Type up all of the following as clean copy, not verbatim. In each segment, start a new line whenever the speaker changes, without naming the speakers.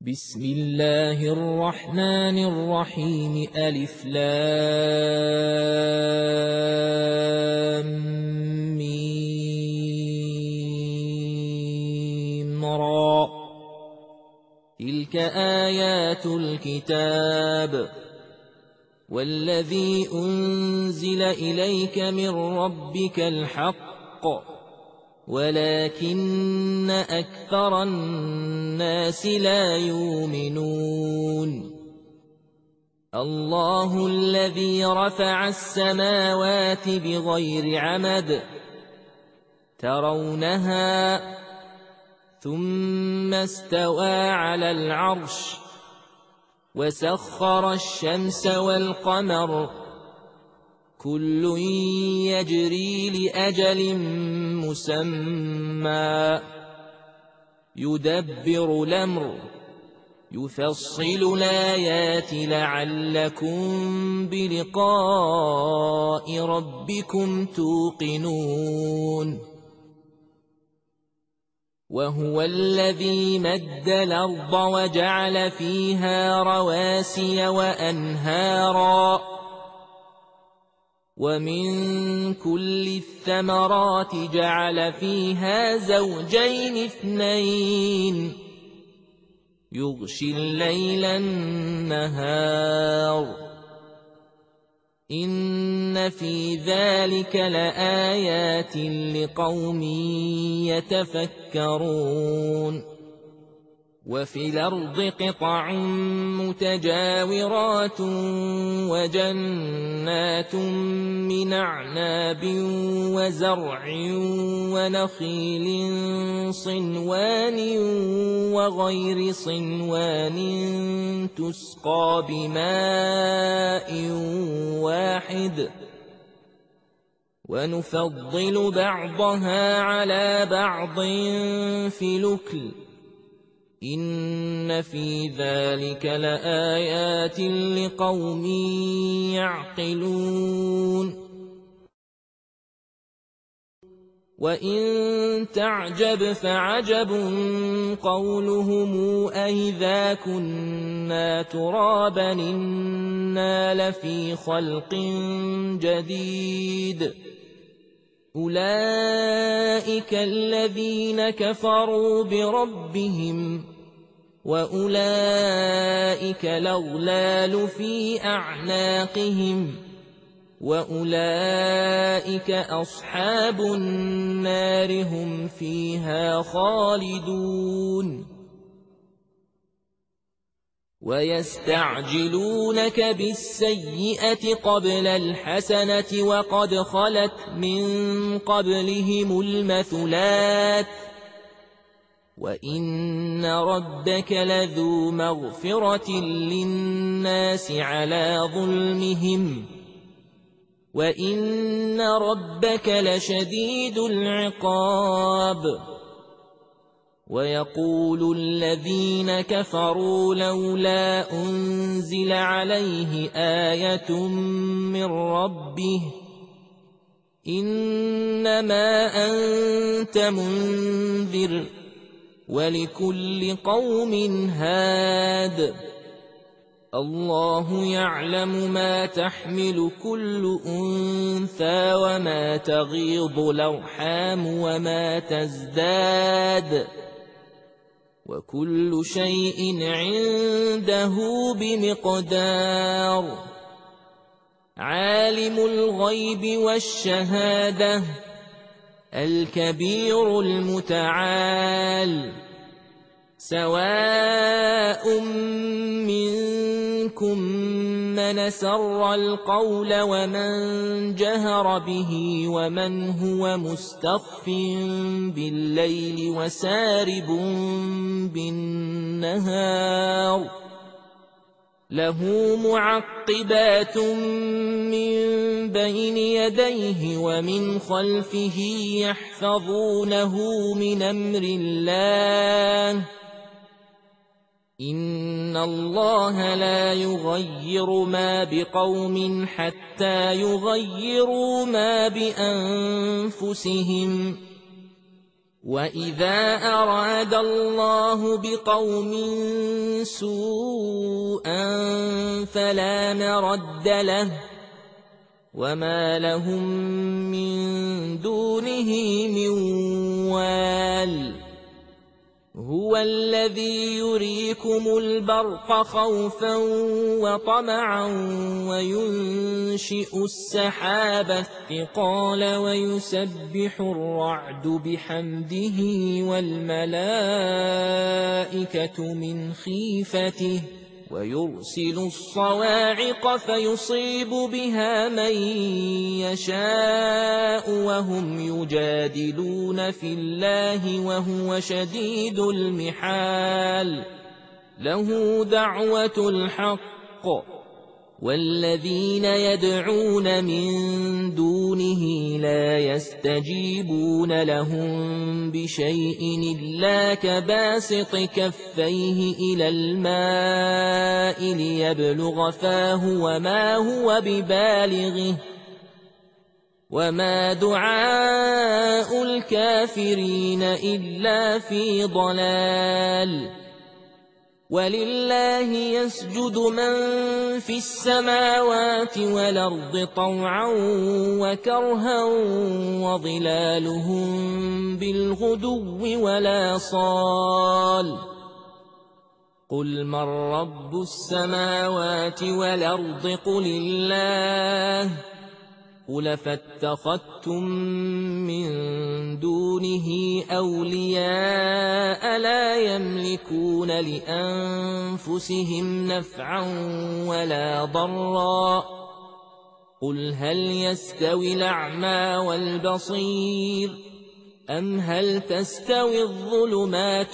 بسم الله الرحمن الرحيم ألف لام ميم را تلك آيات الكتاب والذي أنزل إليك من ربك الحق ولكن أكثر الناس لا يؤمنون الله الذي رفع السماوات بغير عمد ترونها ثم استوى على العرش وسخر الشمس والقمر كل يجري لأجل مسمى يدبر الأمر يفصل الآيات لعلكم بلقاء ربكم توقنون وهو الذي مد الأرض وجعل فيها رواسي وأنهارا ومن كل الثمرات جعل فيها زوجين اثنين يغشي الليل النهار إن في ذلك لآيات لقوم يتفكرون وفي الأرض قطع متجاورات وجنات من أعناب وزرع ونخيل صنوان وغير صنوان تسقى بماء واحد ونفضل بعضها على بعض في الأكل إن في ذلك لآيات لقوم يعقلون وإن تعجب فعجب قولهم أإذا كنا ترابا إنا لفي خلق جديد أولئك الذين كفروا بربهم وأولئك الأغلال في أعناقهم وأولئك أصحاب النار هم فيها خالدون ويستعجلونك بالسيئة قبل الحسنة وقد خلت من قبلهم المثلات وإن ربك لذو مغفرة للناس على ظلمهم وإن ربك لشديد العقاب ويقول الذين كفروا لولا أنزل عليه آية من ربه إنما أنت منذر ولكل قوم هاد الله يعلم ما تحمل كل أنثى وما تغيض الأرحام وما تزداد وكل شيء عنده بمقدار عالم الغيب والشهادة الكبير المتعال سواء منكم من سر القول ومن جهر به ومن هو مستخف بالليل وسارب بالنهار له معقبات من بين يديه ومن خلفه يحفظونه من أمر الله إن الله لا يغير ما بقوم حتى يغيروا ما بأنفسهم وَإِذَا أَرَادَ اللَّهُ بِقَوْمٍ سُوءًا فَلَا مَرَدَّ لَهُ وَمَا لَهُم مِّن دُونِهِ مِن وَالٍ هُوَ الَّذِي يُرِيكُمُ الْبَرْقَ خَوْفًا وَطَمَعًا وَيُنشِئُ السَّحَابَ الثِّقَالَ وَيُسَبِّحُ الرَّعْدُ بِحَمْدِهِ وَالْمَلَائِكَةُ مِنْ خِيفَتِهِ وَيُرْسِلُ الصَّوَاعِقَ فَيُصِيبُ بِهَا مَن يَشَاءُ وَهُمْ يُجَادِلُونَ فِي اللَّهِ وَهُوَ شَدِيدُ الْمِحَالِ لَهُ دَعْوَةُ الْحَقِّ وَالَّذِينَ يَدْعُونَ مِن دُونِهِ لَا يَسْتَجِيبُونَ لَهُم بِشَيْءٍ إِلَّا كَبَاسِطِ كَفَّيْهِ إِلَى الْمَاءِ لِيَبْلُغَ فَاهُ وَمَا هُوَ بِبَالِغِهِ وَمَا دُعَاءُ الْكَافِرِينَ إِلَّا فِي ضَلَالٍ وَلِلَّهِ يَسْجُدُ مَن فِي السَّمَاوَاتِ وَالْأَرْضِ طَوْعًا وَكَرْهًا وَظِلَالُهُم بِالْغُدُوِّ وَالْآصَالِ قُلْ مَن رَّبُّ السَّمَاوَاتِ وَالْأَرْضِ قُلِ اللَّهُ قُلْ فَاتَّخَذْتُم مِّن دُونِهِ أَوْلِيَاءَ لَا يَمْلِكُونَ لِأَنفُسِهِمْ نَفْعًا وَلَا ضَرًّا قُلْ هَلْ يَسْتَوِي الْأَعْمَىٰ وَالْبَصِيرُ أَمْ هَلْ تَسْتَوِي الظُّلُمَاتُ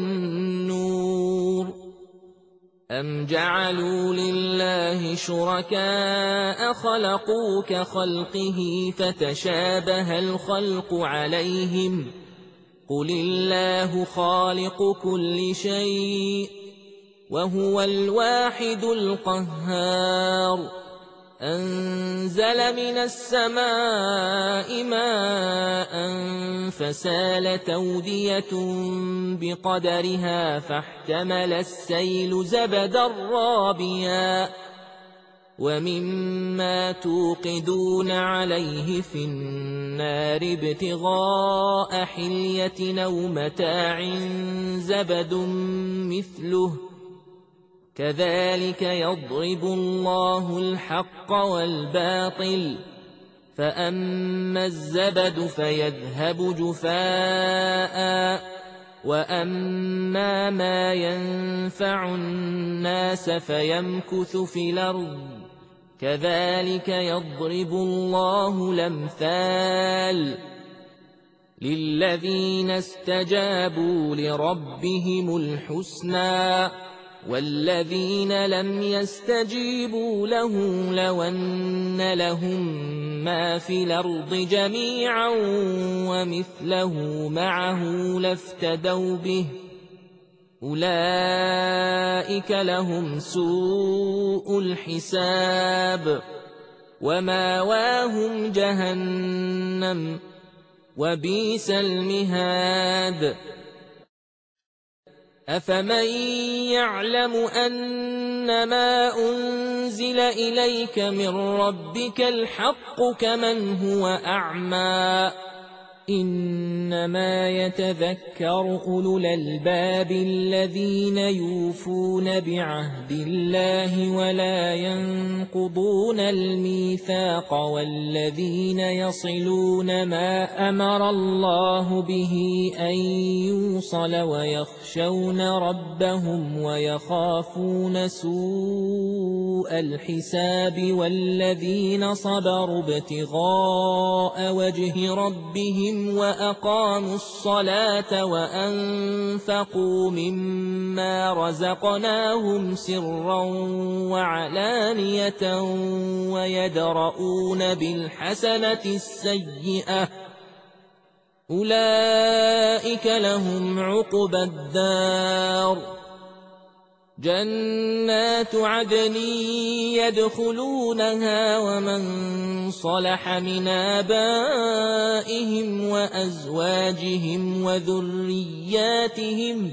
وَالنُّورُ أَمْ جَعَلُوا لِلَّهِ شُرَكَاءَ خَلَقُوا كَخَلْقِهِ فَتَشَابَهَ الْخَلْقُ عَلَيْهِمْ قُلِ اللَّهُ خَالِقُ كُلِّ شَيْءٍ وَهُوَ الْوَاحِدُ الْقَهَّارُ أَنزَلَ مِنَ السَّمَاءِ مَاءً فَسَالَتْ أَوْدِيَةٌ بِقَدَرِهَا فَاحْتَمَلَ السَّيْلُ زَبَدًا رَّابِيًا وَمِمَّا تُوقِدُونَ عَلَيْهِ فِي النَّارِ ابْتِغَاءَ حِلْيَةٍ أَوْ مَتَاعٍ زَبَدٌ مِّثْلُهُ كَذَلِكَ يَضْرِبُ اللَّهُ الْحَقَّ وَالْبَاطِلَ فَأَمَّا الزَّبَدُ فَيَذْهَبُ جُفَاءً وَأَمَّا مَا يَنفَعُ النَّاسَ فَيَمْكُثُ فِي الْأَرْضِ كَذَلِكَ يَضْرِبُ اللَّهُ الْأَمْثَالَ لِلَّذِينَ اسْتَجَابُوا لِرَبِّهِمُ الْحُسْنَىٰ وَالَّذِينَ لَمْ يَسْتَجِيبُوا لَهُ لَوْ أَنَّ لَهُم مَّا فِي الْأَرْضِ جَمِيعًا وَمِثْلَهُ مَعَهُ لَافْتَدَوْا بِهِ أُولَٰئِكَ لَهُمْ سُوءُ الْحِسَابِ وَمَأْوَاهُمْ جَهَنَّمُ وَبِئْسَ الْمِهَادُ أَفَمَن يَعْلَمُ أَنَّمَا أُنزِلَ إِلَيْكَ مِن رَّبِّكَ الْحَقُّ كَمَنْ هُوَ أَعْمَىٰ إِنَّمَا يَتَذَكَّرُ أُولُو الْأَلْبَابِ الَّذِينَ يُوفُونَ بِعَهْدِ اللَّهِ وَلَا يَنقُضُونَ الْمِيثَاقَ وَالَّذِينَ يَصِلُونَ مَا أَمَرَ اللَّهُ بِهِ أَن يُوصَلَ وَيَخْشَوْنَ رَبَّهُمْ وَيَخَافُونَ سُوءَ الْحِسَابِ وَالَّذِينَ صَبَرُوا ابْتِغَاءَ وَجْهِ رَبِّهِمْ وَأَقَامُوا الصَّلَاةَ وَأَنفَقُوا مِمَّا رَزَقْنَاهُمْ سِرًّا وَعَلَانِيَةً وَيَدْرَءُونَ بِالْحَسَنَةِ السَّيِّئَةَ أُولَئِكَ لَهُمْ عُقْبَى الدَّارِ جنات عدن يدخلونها ومن صلح من آبائهم وأزواجهم وذرياتهم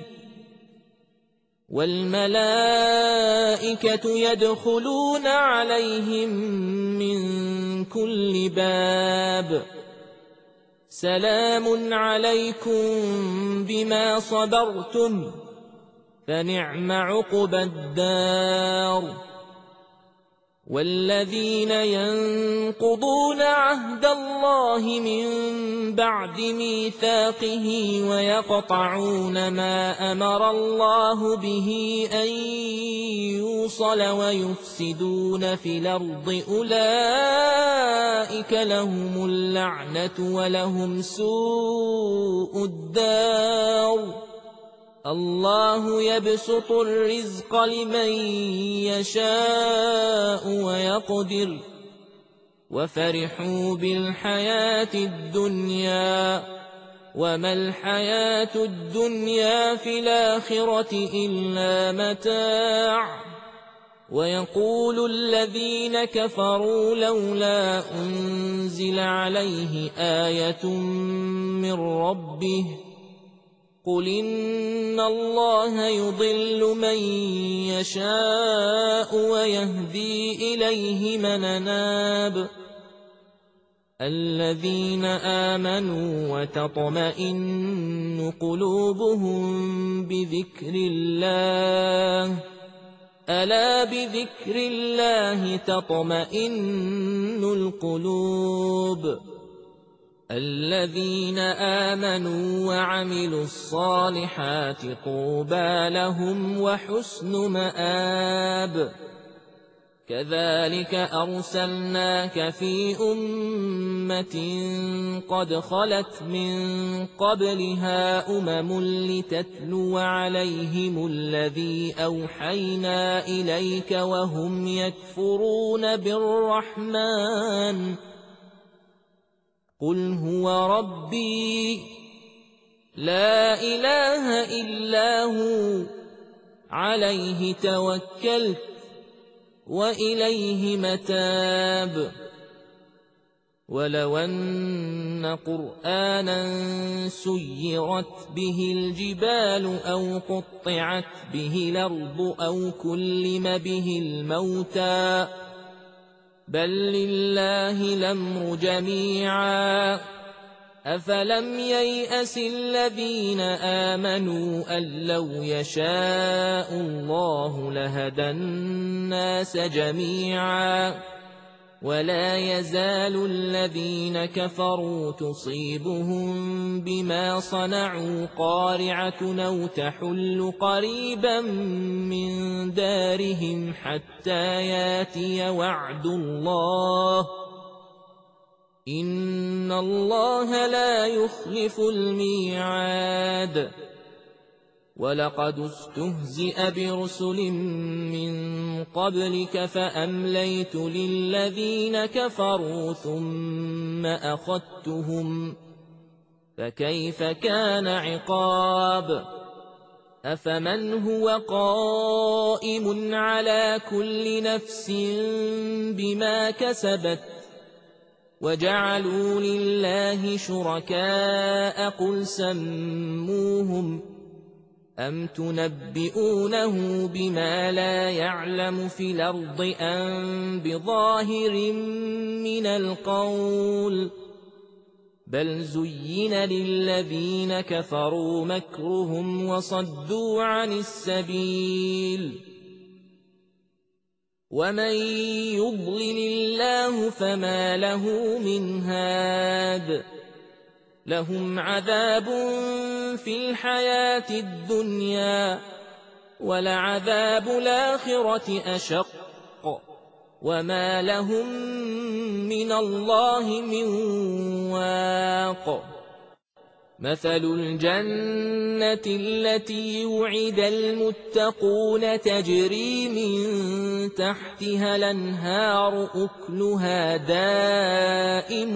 والملائكة يدخلون عليهم من كل باب سلام عليكم بما صبرتم فنعم عقبى الدار والذين ينقضون عهد الله من بعد ميثاقه ويقطعون ما أمر الله به أن يوصل ويفسدون في الأرض أولئك لهم اللعنة ولهم سوء الدار الله يبسط الرزق لمن يشاء ويقدر وفرحوا بالحياة الدنيا وما الحياة الدنيا في الآخرة إلا متاع ويقول الذين كفروا لولا أنزل عليه آية من ربه قل إن الله يضل من يشاء ويهدي إليه من أناب الذين آمنوا وتطمئن قلوبهم بذكر الله ألا بذكر الله تطمئن القلوب الذين آمنوا وعملوا الصالحات طوبى لهم وحسن مآب كذلك أرسلناك في أمة قد خلت من قبلها لتتلو عليهم الذي أوحينا إليك وهم يكفرون بالرحمن قل هو ربي لا إله إلا هو عليه توكلت وإليه متاب ولو أن قرآنا سيرت به الجبال أو قطعت به الأرض أو كلم به الموتى بل لله الأمر جميعا أفلم ييأس الذين آمنوا أن لو يشاء الله لهدى الناس جميعا ولا يزال الذين كفروا تصيبهم بما صنعوا قارعة أو تحل قريبا من دارهم حتى ياتي وعد الله إن الله لا يخلف الميعاد ولقد استهزئ برسل من قبلك فأمليت للذين كفروا ثم أخذتهم فكيف كان عقاب أفمن هو قائم على كل نفس بما كسبت وجعلوا لله شركاء قل سموهم أم تنبئونه بما لا يعلم في الأرض أم بظاهر من القول بل زين للذين كفروا مكرهم وصدوا عن السبيل ومن يضلل الله فما له من هاد لهم عذاب في الحياة الدنيا ولعذاب الآخرة أشق وما لهم من الله من واق مثل الجنة التي وعد المتقون تجري من تحتها الأنهار أكلها دائم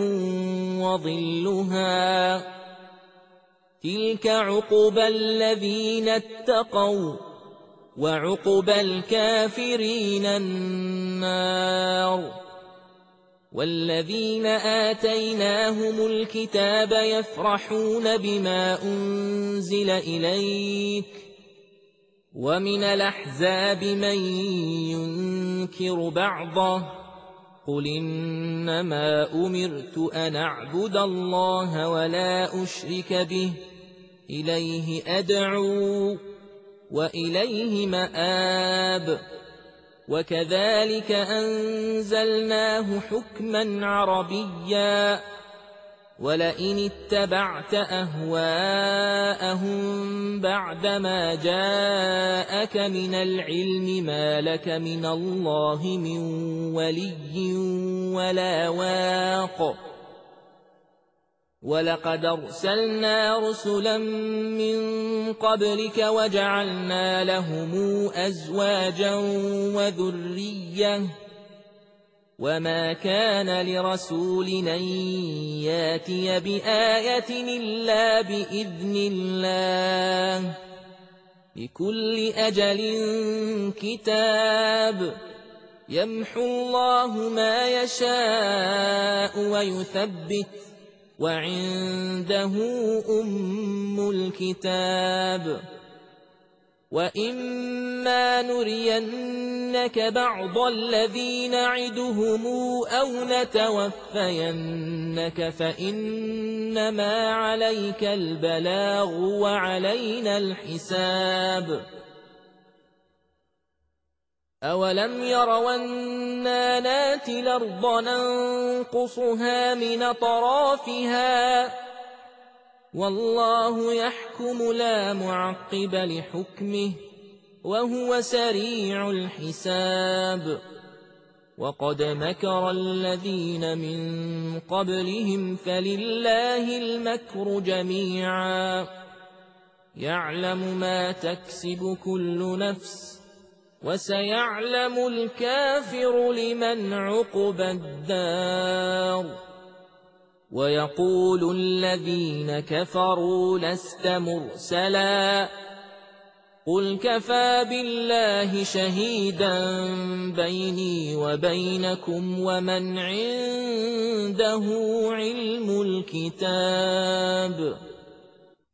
وظلها تلك عقبى الذين اتقوا وعقبى الكافرين النار. والذين آتيناهم الكتاب يفرحون بما أنزل إليك ومن الأحزاب من ينكر بعضه قل إنما أمرت أن أعبد الله ولا أشرك به إليه أدعو وإليه مآب. وكذلك أنزلناه حكما عربيا ولئن اتبعت أهواءهم بعدما جاءك من العلم ما لك من الله من ولي ولا واق. ولقد أرسلنا رسلا من قبلك وجعلنا لهم أزواجا وذرية وما كان لرسول أن ياتي بآية إلا بإذن الله لكل أجل كتاب يمحو الله ما يشاء ويثبت وعنده أم الكتاب. وإما نرينك بعض الذي نعدهم أو نتوفينك فإنما عليك البلاغ وعلينا الحساب. أولم يروا أنا ناتي الأرض ننقصها من أطرافها والله يحكم لا معقب لحكمه وهو سريع الحساب. وقد مكر الذين من قبلهم فلله المكر جميعا يعلم ما تكسب كل نفس وسيعلم الكافر لمن عقبى الدار. ويقول الذين كفروا لست مرسلا قل كفى بالله شهيدا بيني وبينكم ومن عنده علم الكتاب.